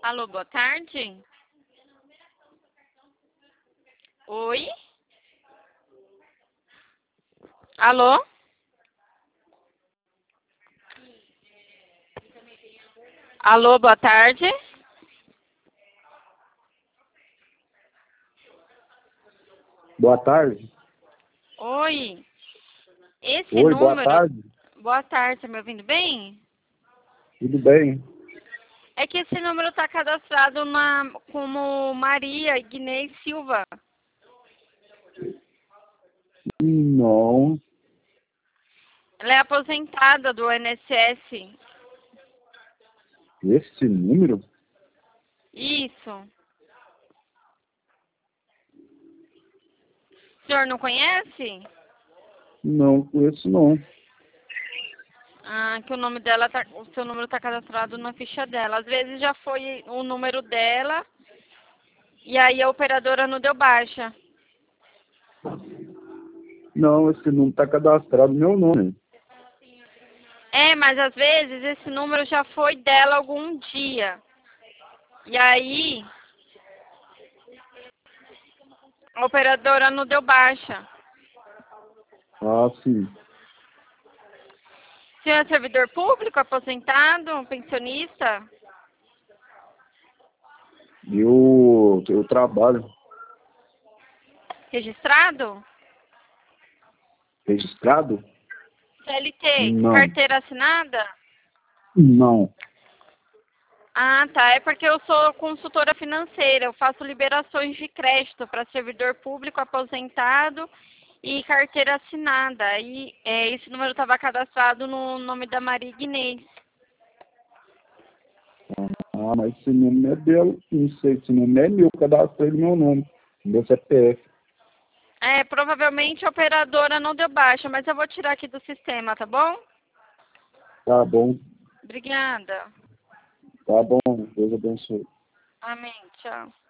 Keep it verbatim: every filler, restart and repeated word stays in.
Alô, boa tarde. Oi? Alô? Alô, boa tarde. Boa tarde. Oi. Esse Oi, boa número... tarde. Boa tarde, tá me ouvindo bem? Tudo bem? É que esse número tá cadastrado na... como Maria Ignei Silva. Não. Ela é aposentada do I N S S. Esse número? Isso. O senhor não conhece? Não, conheço não. Ah, que o nome dela tá, o seu número tá cadastrado na ficha dela. Às vezes já foi o número dela e aí a operadora não deu baixa. Não, esse número está cadastrado no meu nome. É, mas às vezes esse número já foi dela algum dia. E aí a operadora não deu baixa. Ah, sim. O senhor é servidor público, aposentado, pensionista? Eu, eu trabalho Registrado? registrado? C L T, Não. carteira assinada? Não. Ah, tá. É porque eu sou consultora financeira. Eu faço liberações de crédito para servidor público aposentado e carteira assinada. E é, esse número estava cadastrado no nome da Maria Ignez. Ah, mas esse número não é dela. Não sei, esse número é meu. Cadastrei no meu nome. Meu C P F. É, provavelmente a operadora não deu baixa, mas eu vou tirar aqui do sistema, tá bom? Tá bom. Obrigada. Tá bom. Deus abençoe. Amém. Tchau.